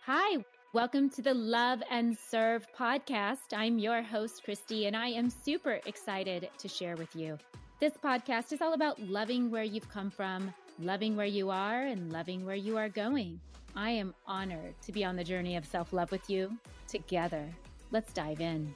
Hi, welcome to the Love and Serve podcast. I'm your host, Christy, and I am super excited to share with you. This podcast is all about loving where you've come from, loving where you are, and loving where you are going. I am honored to be on the journey of self-love with you together. Let's dive in.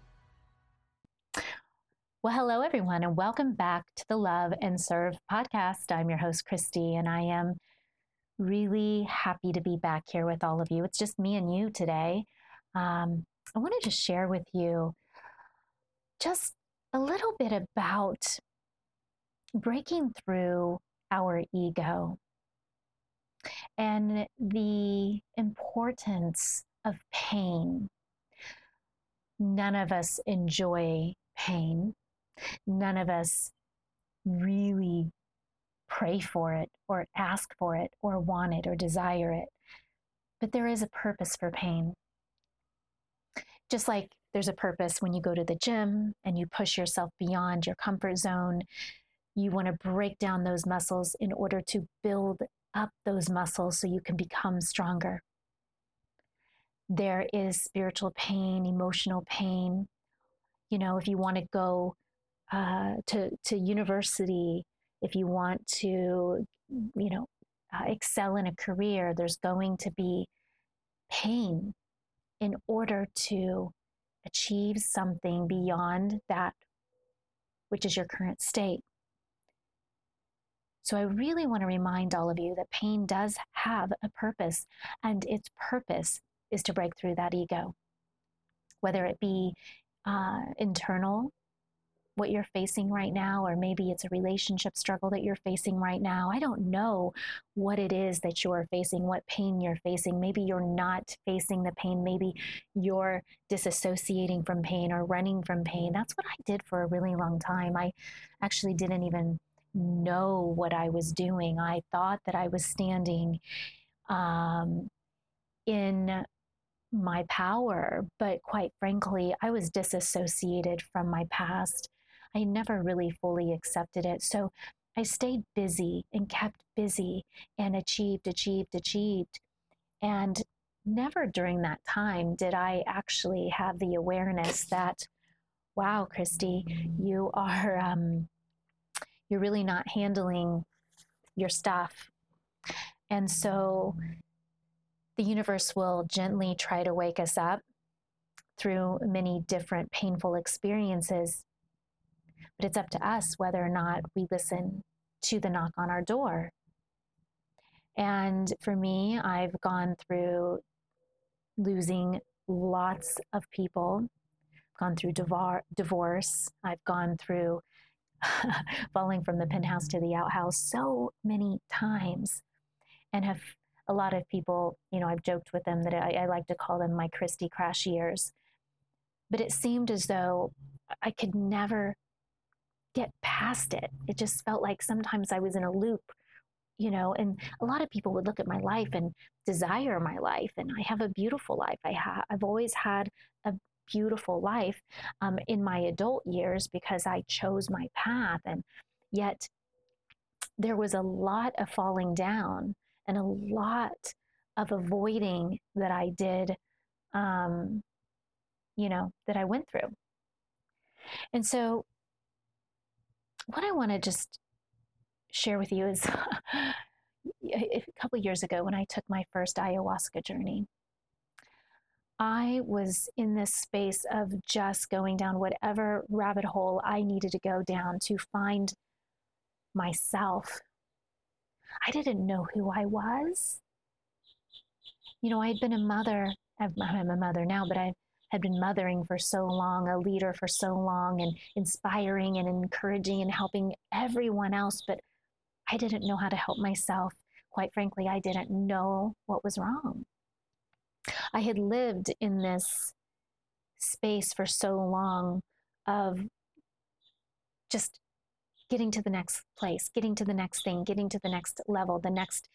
Well, hello, everyone, and welcome back to the Love and Serve podcast. I'm your host, Christy, and I am really happy to be back here with all of you. It's just me and you today. I wanted to share with you just a little bit about breaking through our ego and the importance of pain. None of us enjoy pain. None of us really pray for it or ask for it or want it or desire it. But there is a purpose for pain. Just like there's a purpose when you go to the gym and you push yourself beyond your comfort zone, you want to break down those muscles in order to build up those muscles so you can become stronger. There is spiritual pain, emotional pain. You know, if you want to go to university, if you want to, excel in a career, there's going to be pain in order to achieve something beyond that which is your current state. So I really want to remind all of you that pain does have a purpose, and its purpose is to break through that ego, whether it be internal, what you're facing right now, or maybe it's a relationship struggle that you're facing right now. I don't know what it is that you're facing, what pain you're facing. Maybe you're not facing the pain. Maybe you're disassociating from pain or running from pain. That's what I did for a really long time. I actually didn't even know what I was doing. I thought that I was standing in my power, but quite frankly, I was disassociated from my past. I never really fully accepted it. So I stayed busy and kept busy and achieved. And never during that time did I actually have the awareness that, wow, Christy, you're really not handling your stuff. And so the universe will gently try to wake us up through many different painful experiences. But it's up to us whether or not we listen to the knock on our door. And for me, I've gone through losing lots of people, gone through divorce, I've gone through falling from the penthouse to the outhouse so many times, and have a lot of people, I've joked with them that I like to call them my Christy crash years. But it seemed as though I could never get past it. It just felt like sometimes I was in a loop, and a lot of people would look at my life and desire my life. And I have a beautiful life. I've always had a beautiful life in my adult years because I chose my path. And yet there was a lot of falling down and a lot of avoiding that I did, that I went through. And so what I want to just share with you is a couple of years ago when I took my first ayahuasca journey, I was in this space of just going down whatever rabbit hole I needed to go down to find myself. I didn't know who I was. I'd been a mother. I'm a mother now, but I had been mothering for so long, a leader for so long, and inspiring and encouraging and helping everyone else. But I didn't know how to help myself. Quite frankly, I didn't know what was wrong. I had lived in this space for so long of just getting to the next place, getting to the next thing, getting to the next level, the next,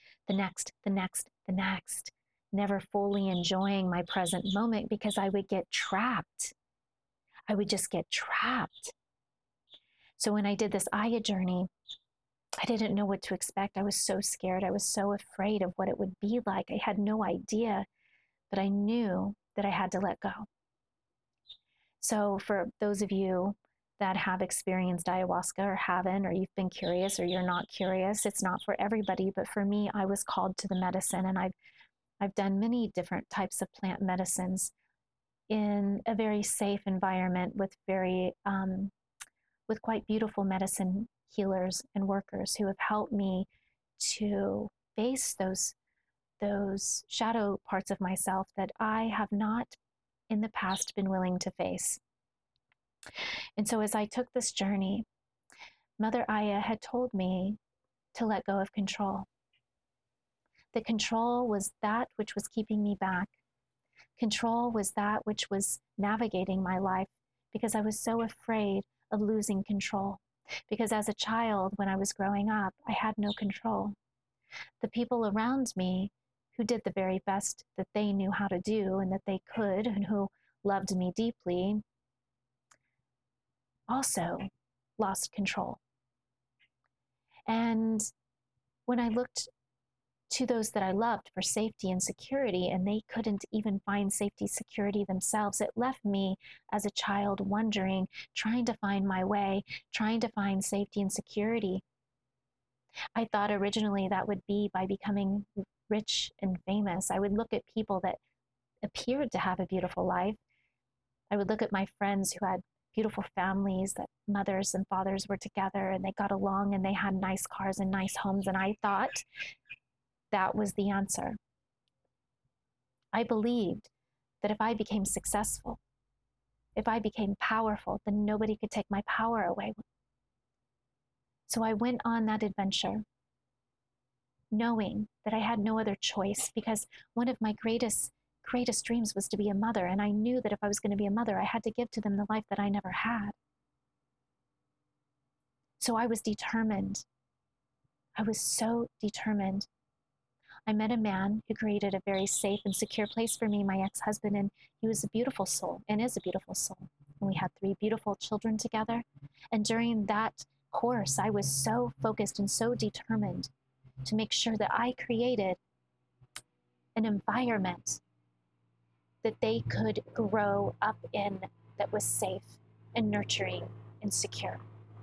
never fully enjoying my present moment because I would get trapped. I would just get trapped. So when I did this Aya journey, I didn't know what to expect. I was so scared. I was so afraid of what it would be like. I had no idea but I knew that I had to let go. So for those of you that have experienced ayahuasca or haven't, or you've been curious or you're not curious, it's not for everybody, but for me, I was called to the medicine, and I've done many different types of plant medicines in a very safe environment with with quite beautiful medicine healers and workers who have helped me to face those shadow parts of myself that I have not in the past been willing to face. And so as I took this journey, Mother Aya had told me to let go of control. The control was that which was keeping me back. Control was that which was navigating my life, because I was so afraid of losing control. Because as a child, when I was growing up, I had no control. The people around me who did the very best that they knew how to do and that they could, and who loved me deeply, also lost control. And when I looked to those that I loved for safety and security, and they couldn't even find safety, security themselves, it left me as a child wondering, trying to find my way, trying to find safety and security. I thought originally that would be by becoming rich and famous. I would look at people that appeared to have a beautiful life. I would look at my friends who had beautiful families, that mothers and fathers were together and they got along and they had nice cars and nice homes. And I thought that was the answer. I believed that if I became successful, if I became powerful, then nobody could take my power away. So I went on that adventure, knowing that I had no other choice, because one of my greatest dreams was to be a mother. And I knew that if I was going to be a mother, I had to give to them the life that I never had. So I was determined. I was so determined. I met a man who created a very safe and secure place for me, my ex-husband, and he was a beautiful soul and is a beautiful soul. And we had 3 beautiful children together. And during that course, I was so focused and so determined to make sure that I created an environment that they could grow up in, that was safe and nurturing and secure.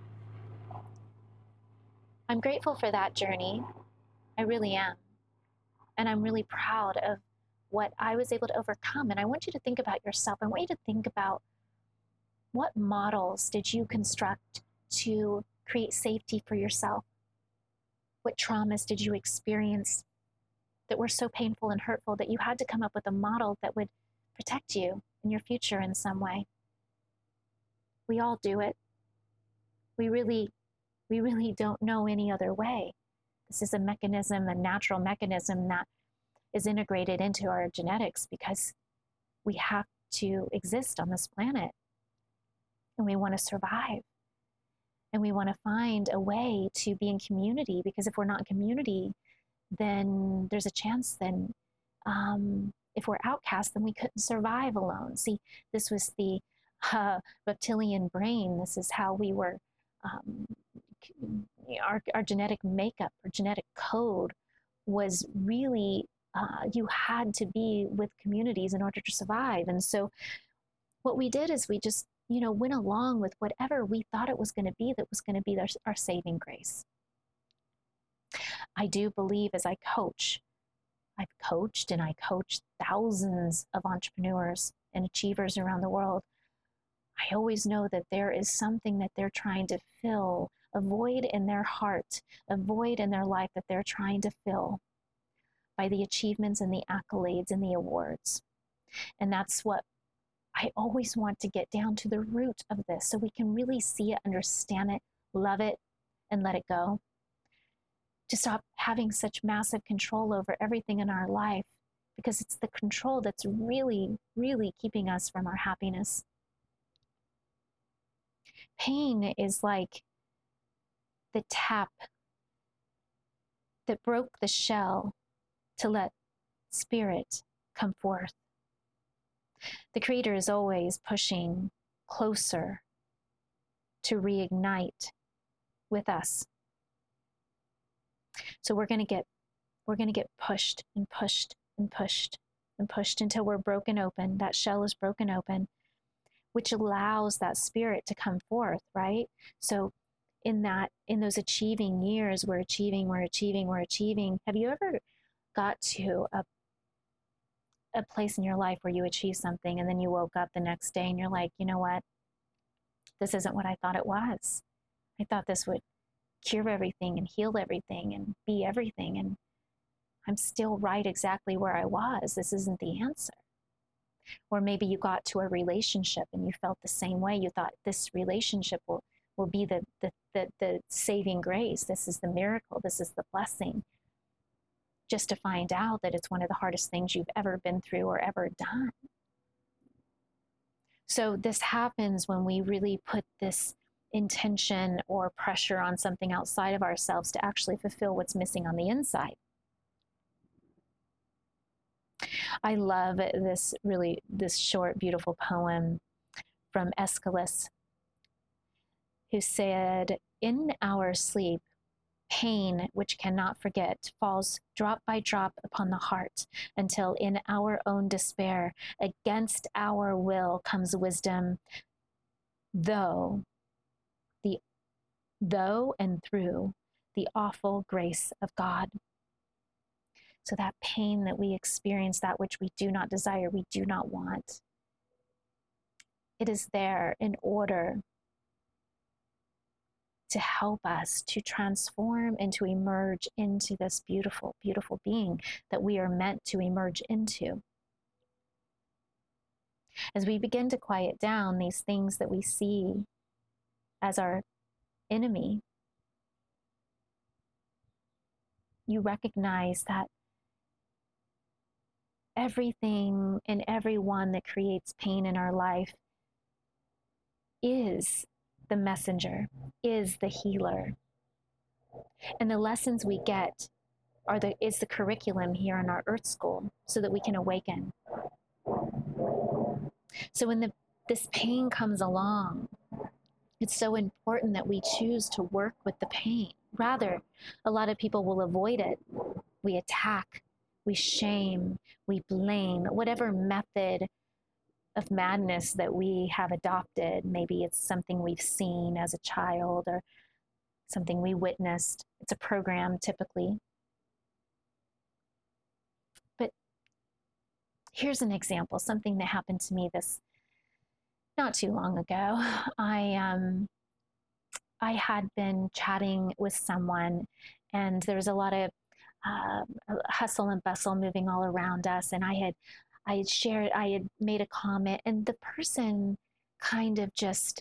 I'm grateful for that journey. I really am. And I'm really proud of what I was able to overcome. And I want you to think about yourself. I want you to think about, what models did you construct to create safety for yourself? What traumas did you experience that were so painful and hurtful that you had to come up with a model that would protect you in your future in some way? We all do it. We really don't know any other way. This is a mechanism, a natural mechanism that is integrated into our genetics, because we have to exist on this planet and we want to survive. And we want to find a way to be in community, because if we're not in community, then there's a chance then if we're outcast, then we couldn't survive alone. See, this was the reptilian brain. This is how we were, our genetic makeup or genetic code was really, you had to be with communities in order to survive. And so what we did is we just, went along with whatever we thought it was going to be, that was going to be our saving grace. I do believe, as I've coached and I coach thousands of entrepreneurs and achievers around the world, I always know that there is something that they're trying to fill, a void in their heart, a void in their life that they're trying to fill by the achievements and the accolades and the awards. And that's what I always want to get down to, the root of this, so we can really see it, understand it, love it, and let it go. To stop having such massive control over everything in our life, because it's the control that's really, really keeping us from our happiness. Pain is like the tap that broke the shell to let spirit come forth. The Creator is always pushing closer to reignite with us. So we're going to get pushed and pushed and pushed. and pushed until we're broken open. That shell is broken open, which allows that spirit to come forth, right? So in those achieving years, we're achieving. Have you ever got to a place in your life where you achieved something and then you woke up the next day and you're like, you know what? This isn't what I thought it was. I thought this would cure everything and heal everything and be everything. And I'm still right exactly where I was. This isn't the answer. Or maybe you got to a relationship and you felt the same way. You thought this relationship will be the saving grace. This is the miracle. This is the blessing. Just to find out that it's one of the hardest things you've ever been through or ever done. So this happens when we really put this intention or pressure on something outside of ourselves to actually fulfill what's missing on the inside. I love this short, beautiful poem from Aeschylus, who said, "In our sleep, pain which cannot forget falls drop by drop upon the heart, until in our own despair, against our will, comes wisdom, though and through the awful grace of God." So that pain that we experience, that which we do not desire, we do not want, it is there in order to help us to transform and to emerge into this beautiful, beautiful being that we are meant to emerge into. As we begin to quiet down these things that we see as our enemy, you recognize that everything and everyone that creates pain in our life is the messenger, is the healer. And the lessons we get is the curriculum here in our Earth School so that we can awaken. So when this pain comes along, it's so important that we choose to work with the pain. Rather, a lot of people will avoid it. We attack, we shame, we blame, whatever method of madness that we have adopted. Maybe it's something we've seen as a child or something we witnessed. It's a program typically. But here's an example, something that happened to me this not too long ago. I had been chatting with someone, and there was a lot of hustle and bustle moving all around us. And I had made a comment, and the person kind of just,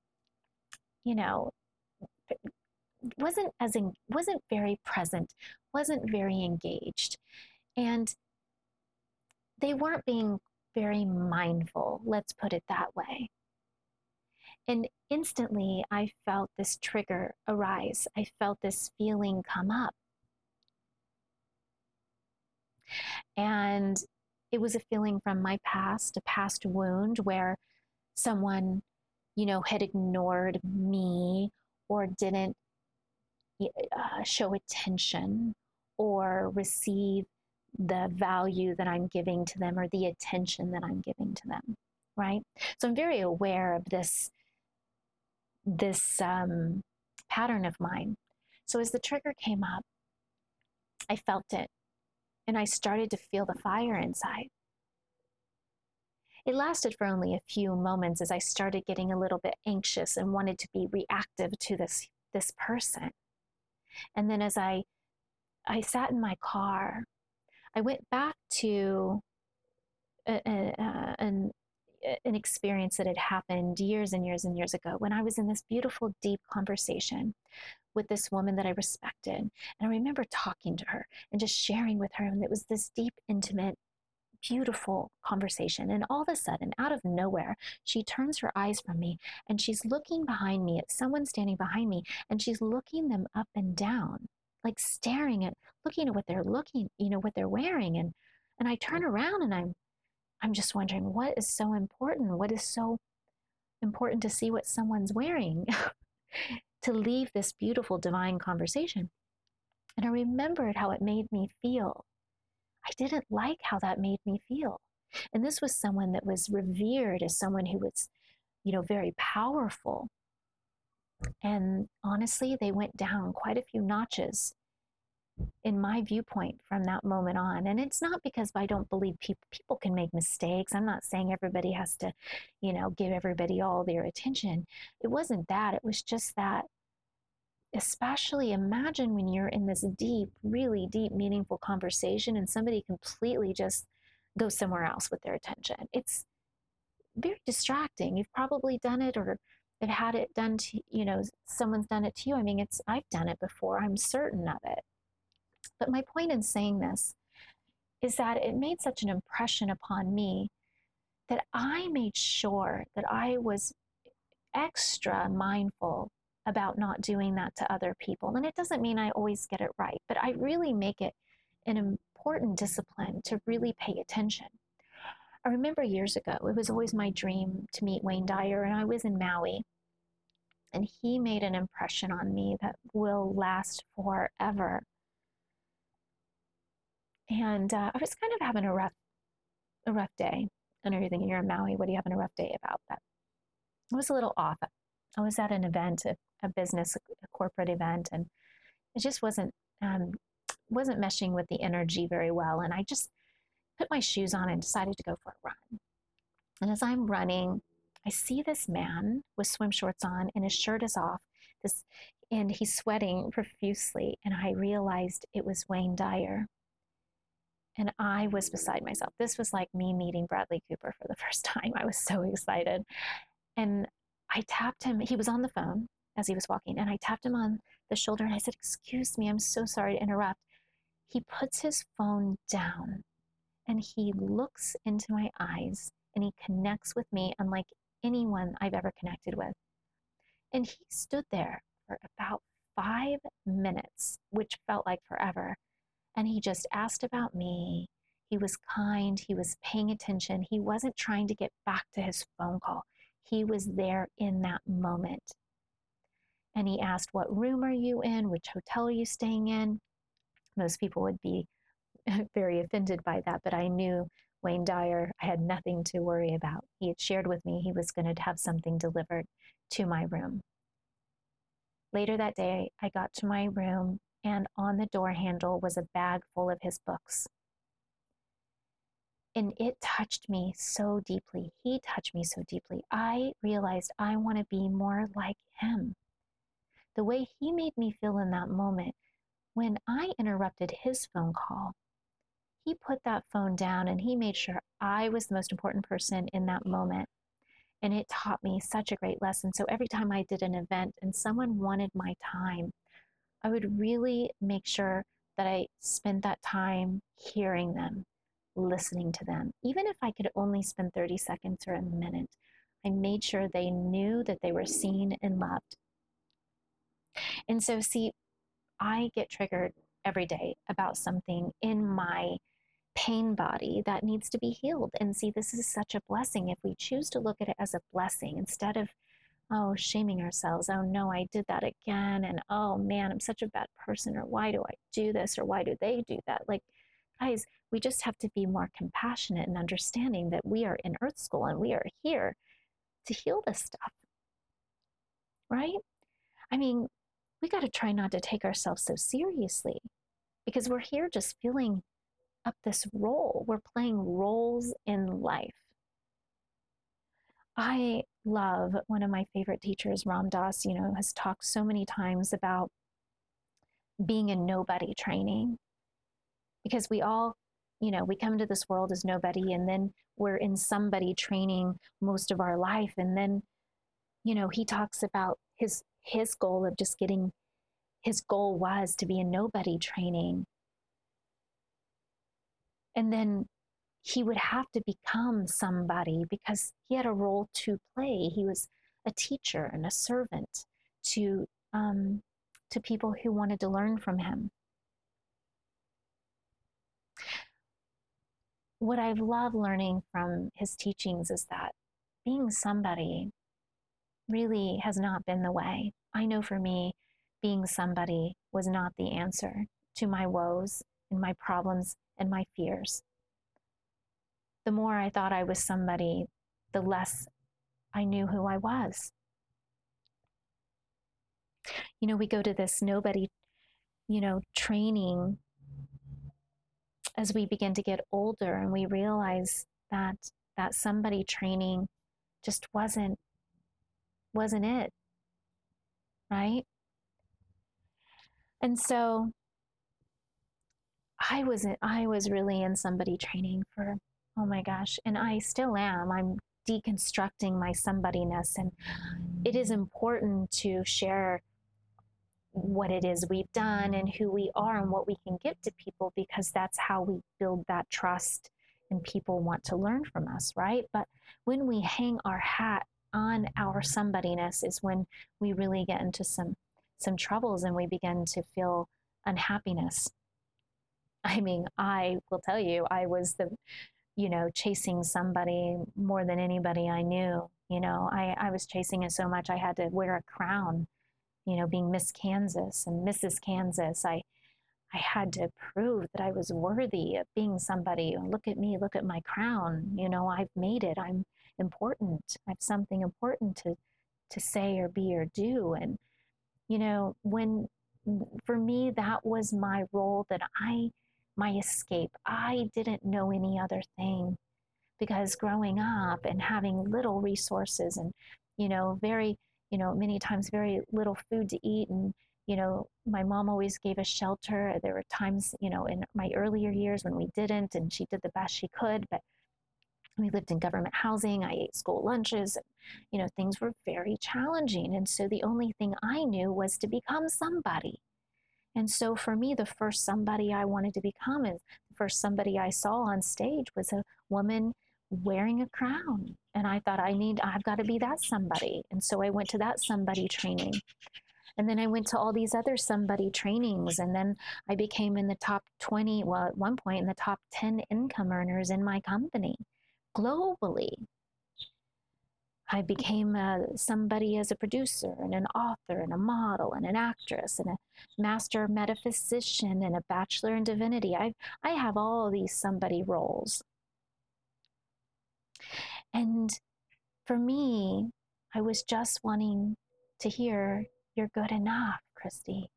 wasn't very present, wasn't very engaged, and they weren't being very mindful, let's put it that way. And instantly I felt this trigger arise. I felt this feeling come up. And it was a feeling from my past, a past wound where someone, had ignored me or didn't show attention or receive the value that I'm giving to them or the attention that I'm giving to them, right? So I'm very aware of this pattern of mine. So as the trigger came up, I felt it, and I started to feel the fire inside. It lasted for only a few moments as I started getting a little bit anxious and wanted to be reactive to this person. And then as I sat in my car, I went back to an experience that had happened years and years and years ago when I was in this beautiful, deep conversation with this woman that I respected. And I remember talking to her and just sharing with her. And it was this deep, intimate, beautiful conversation. And all of a sudden, out of nowhere, she turns her eyes from me and she's looking behind me at someone standing behind me, and she's looking them up and down, like looking at what they're what they're wearing. And I turn around and I'm just wondering, what is so important? What is so important to see what someone's wearing to leave this beautiful divine conversation? And I remembered how it made me feel. I didn't like how that made me feel. And this was someone that was revered as someone who was, very powerful. And honestly, they went down quite a few notches in my viewpoint from that moment on. And it's not because I don't believe people can make mistakes. I'm not saying everybody has to, give everybody all their attention. It wasn't that. It was just that, especially imagine when you're in this deep, really deep, meaningful conversation and somebody completely just goes somewhere else with their attention. It's very distracting. You've probably done it or have had it done to, someone's done it to you. I mean, I've done it before. I'm certain of it. But my point in saying this is that it made such an impression upon me that I made sure that I was extra mindful about not doing that to other people. And it doesn't mean I always get it right, but I really make it an important discipline to really pay attention. I remember years ago, it was always my dream to meet Wayne Dyer, and I was in Maui. And he made an impression on me that will last forever. And I was kind of having a rough day. I know you're thinking, you're in Maui, what are you having a rough day about? That I was a little off. I was at an event, a business, a corporate event, and it just wasn't meshing with the energy very well. And I just put my shoes on and decided to go for a run. And as I'm running, I see this man with swim shorts on and his shirt is off. And he's sweating profusely. And I realized it was Wayne Dyer. And I was beside myself. This was like me meeting Bradley Cooper for the first time. I was so excited. And I tapped him. He was on the phone as he was walking. And I tapped him on the shoulder and I said, "Excuse me, I'm so sorry to interrupt." He puts his phone down and he looks into my eyes and he connects with me unlike anyone I've ever connected with. And he stood there for about 5 minutes, which felt like forever. And he just asked about me. He was kind. He was paying attention. He wasn't trying to get back to his phone call. He was there in that moment. And he asked, "What room are you in? Which hotel are you staying in?" Most people would be very offended by that, but I knew Wayne Dyer, I had nothing to worry about. He had shared with me he was going to have something delivered to my room. Later that day, I got to my room and on the door handle was a bag full of his books. And it touched me so deeply. He touched me so deeply. I realized I want to be more like him. The way he made me feel in that moment, when I interrupted his phone call, he put that phone down and he made sure I was the most important person in that moment. And it taught me such a great lesson. So every time I did an event and someone wanted my time, I would really make sure that I spent that time hearing them, listening to them. Even if I could only spend 30 seconds or a minute, I made sure they knew that they were seen and loved. And so, see, I get triggered every day about something in my pain body that needs to be healed. And see, this is such a blessing if we choose to look at it as a blessing instead of, shaming ourselves. "Oh no, I did that again. And oh man, I'm such a bad person. Or why do I do this? Or why do they do that?" Like, guys, we just have to be more compassionate and understanding that we are in Earth School and we are here to heal this stuff, right? I mean, we got to try not to take ourselves so seriously because we're here just filling up this role. We're playing roles in life. I love one of my favorite teachers, Ram Dass, has talked so many times about being a nobody training because we all, we come into this world as nobody and then we're in somebody training most of our life. And then, he talks about his goal of just getting, his goal was to be a nobody training. And then he would have to become somebody because he had a role to play. He was a teacher and a servant to people who wanted to learn from him. What I've loved learning from his teachings is that being somebody really has not been the way. I know for me, being somebody was not the answer to my woes and my problems and my fears. The more I thought I was somebody, the less I knew who I was. We go to this nobody, training as we begin to get older, and we realize that that somebody training just wasn't it, right? And so I was really in somebody training for, oh my gosh, and I still am. I'm deconstructing my somebodyness, and it is important to share what it is we've done and who we are and what we can give to people, because that's how we build that trust and people want to learn from us, right? But when we hang our hat on our somebodyness is when we really get into some troubles, and we begin to feel unhappiness. I mean, I will tell you, I was chasing somebody more than anybody I knew. I was chasing it so much I had to wear a crown, being Miss Kansas and Mrs. Kansas. I had to prove that I was worthy of being somebody. Look at me, look at my crown. I've made it. I'm important. I have something important to say or be or do. And, when for me, that was my role, my escape. I didn't know any other thing, because growing up and having little resources and, very, many times very little food to eat. And, my mom always gave us shelter. There were times, in my earlier years when we didn't, and she did the best she could, but we lived in government housing. I ate school lunches. And, things were very challenging. And so the only thing I knew was to become somebody. And so for me, the first somebody I wanted to become, is the first somebody I saw on stage was a woman wearing a crown. And I thought, I've got to be that somebody. And so I went to that somebody training. And then I went to all these other somebody trainings. And then I became in the top 20, well, at one point in the top 10 income earners in my company globally. I became somebody as a producer and an author and a model and an actress and a master metaphysician and a bachelor in divinity. I have all these somebody roles. And for me, I was just wanting to hear, "You're good enough, Christy."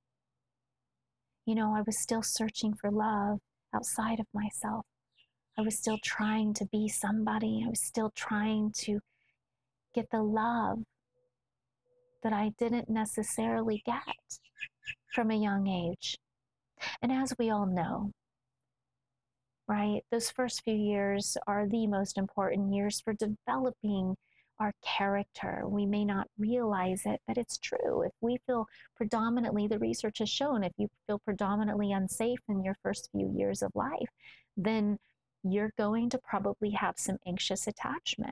I was still searching for love outside of myself. I was still trying to be somebody. I was still trying to get the love that I didn't necessarily get from a young age. And as we all know, right, those first few years are the most important years for developing our character. We may not realize it, but it's true. If we feel predominantly, the research has shown, if you feel predominantly unsafe in your first few years of life, then you're going to probably have some anxious attachment,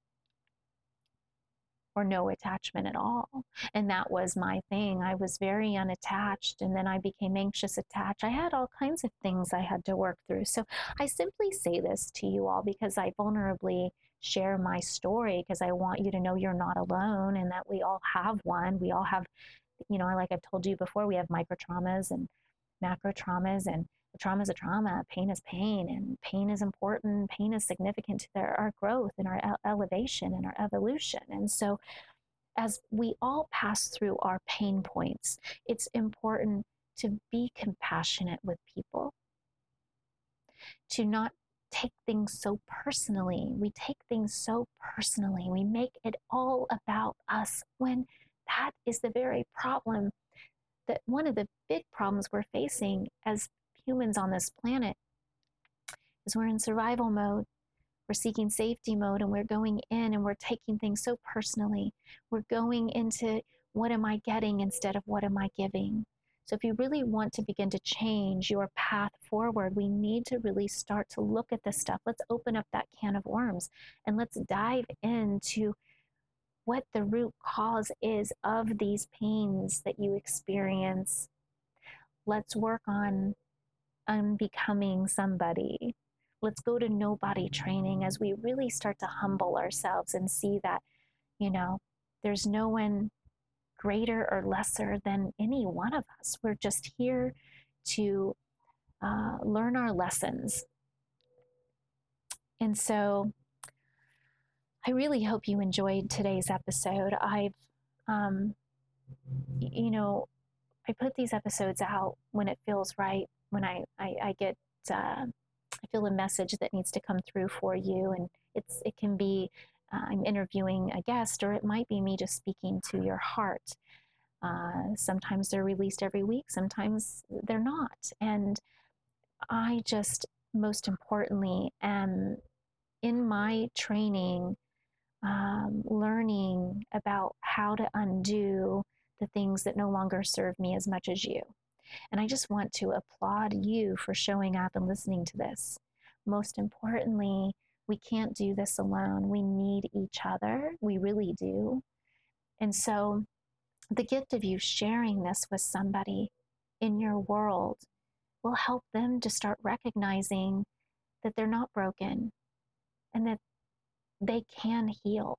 or no attachment at all. And that was my thing. I was very unattached, and then I became anxious attached. I had all kinds of things I had to work through. So I simply say this to you all because I vulnerably share my story, because I want you to know you're not alone, and that we all have one. We all have, like I've told you before, we have micro traumas and macro traumas, and a trauma is a trauma. Pain is pain, and pain is important. Pain is significant to our growth and our elevation and our evolution. And so as we all pass through our pain points, it's important to be compassionate with people, to not take things so personally. We take things so personally. We make it all about us, when that is the very problem, that one of the big problems we're facing as humans on this planet is we're in survival mode. We're seeking safety mode, and we're going in and we're taking things so personally. We're going into, what am I getting instead of what am I giving? So if you really want to begin to change your path forward, we need to really start to look at this stuff. Let's open up that can of worms, and let's dive into what the root cause is of these pains that you experience. Let's work on unbecoming somebody. Let's go to nobody training as we really start to humble ourselves and see that, there's no one greater or lesser than any one of us. We're just here to learn our lessons. And so I really hope you enjoyed today's episode. You know, I put these episodes out when it feels right, when I get, I feel a message that needs to come through for you. And it can be, I'm interviewing a guest, or it might be me just speaking to your heart. Sometimes they're released every week, sometimes they're not. And I just, most importantly, am in my training, learning about how to undo the things that no longer serve me as much as you. And I just want to applaud you for showing up and listening to this. Most importantly, we can't do this alone. We need each other. We really do. And so the gift of you sharing this with somebody in your world will help them to start recognizing that they're not broken and that they can heal.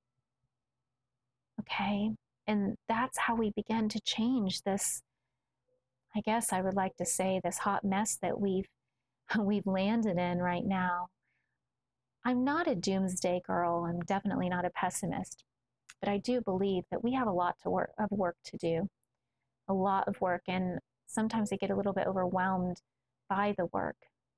Okay? And that's how we begin to change this, I guess I would like to say, this hot mess that we've landed in right now. I'm not a doomsday girl. I'm definitely not a pessimist, but I do believe that we have a lot of work to do, a lot of work, and sometimes I get a little bit overwhelmed by the work.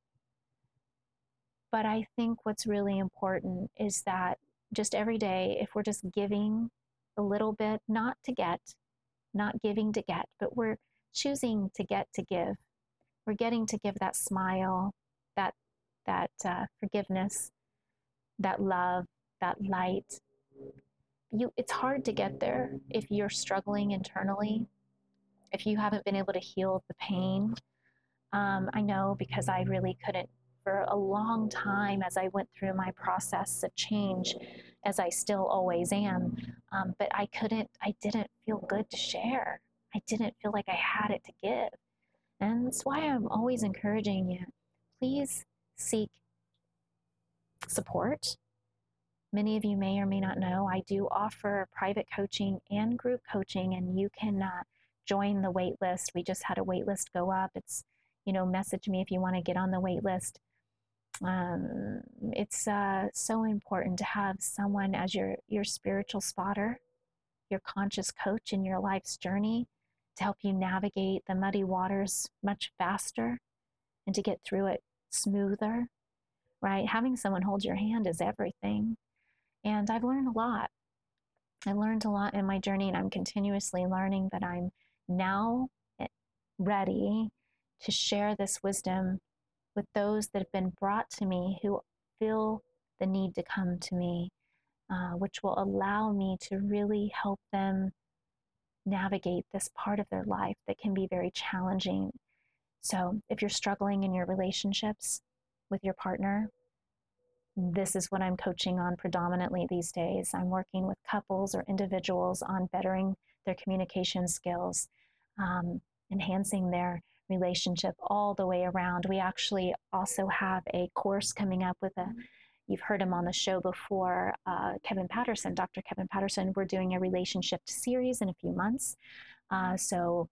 But I think what's really important is that just every day, if we're just giving a little bit, not giving to get, but we're choosing to get to give. We're getting to give that smile, that forgiveness, that love, that light. It's hard to get there if you're struggling internally, if you haven't been able to heal the pain. I know, because I really couldn't for a long time as I went through my process of change, as I still always am. But I didn't feel good to share. I didn't feel like I had it to give. And that's why I'm always encouraging you. Please seek support. Many of you may or may not know, I do offer private coaching and group coaching, and you can join the wait list. We just had a wait list go up. It's, message me if you want to get on the wait list. It's so important to have someone as your spiritual spotter, your conscious coach in your life's journey, to help you navigate the muddy waters much faster and to get through it smoother, right? Having someone hold your hand is everything. And I've learned a lot. I learned a lot in my journey, and I'm continuously learning, but I'm now ready to share this wisdom with those that have been brought to me who feel the need to come to me, which will allow me to really help them navigate this part of their life that can be very challenging. So if you're struggling in your relationships with your partner, this is what I'm coaching on predominantly these days. I'm working with couples or individuals on bettering their communication skills, enhancing their relationship all the way around. We actually also have a course coming up with you've heard him on the show before, Kevin Patterson, Dr. Kevin Patterson. We're doing a relationship series in a few months. So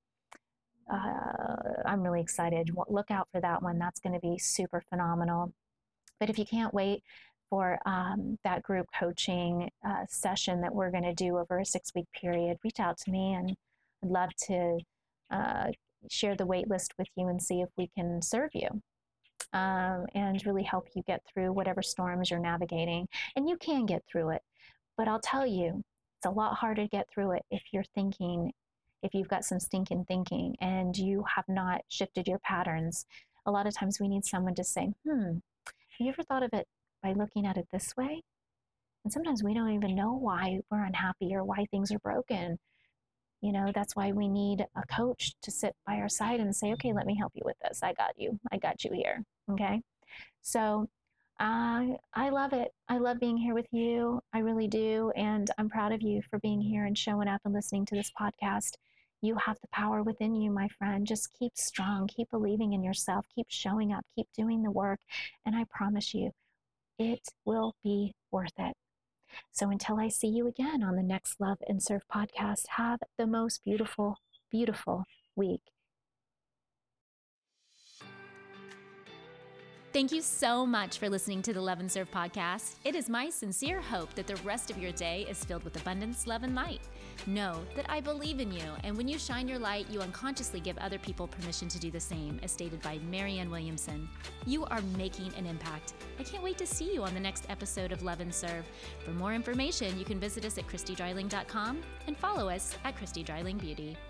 I'm really excited. Look out for that one. That's going to be super phenomenal. But if you can't wait for that group coaching session that we're going to do over a 6-week period, reach out to me, and I'd love to share the wait list with you and see if we can serve you and really help you get through whatever storms you're navigating. And you can get through it, but I'll tell you, it's a lot harder to get through it if you've got some stinking thinking and you have not shifted your patterns. A lot of times we need someone to say, have you ever thought of it by looking at it this way? And sometimes we don't even know why we're unhappy or why things are broken. That's why we need a coach to sit by our side and say, okay, let me help you with this. I got you here. Okay. So I love it. I love being here with you. I really do. And I'm proud of you for being here and showing up and listening to this podcast. You have the power within you, my friend. Just keep strong, keep believing in yourself, keep showing up, keep doing the work. And I promise you, it will be worth it. So until I see you again on the next Love and Serve podcast, have the most beautiful, beautiful week. Thank you so much for listening to the Love and Serve podcast. It is my sincere hope that the rest of your day is filled with abundance, love, and light. Know that I believe in you, and when you shine your light, you unconsciously give other people permission to do the same, as stated by Marianne Williamson. You are making an impact. I can't wait to see you on the next episode of Love and Serve. For more information, you can visit us at ChristyDreiling.com and follow us at Christy Dreiling Beauty.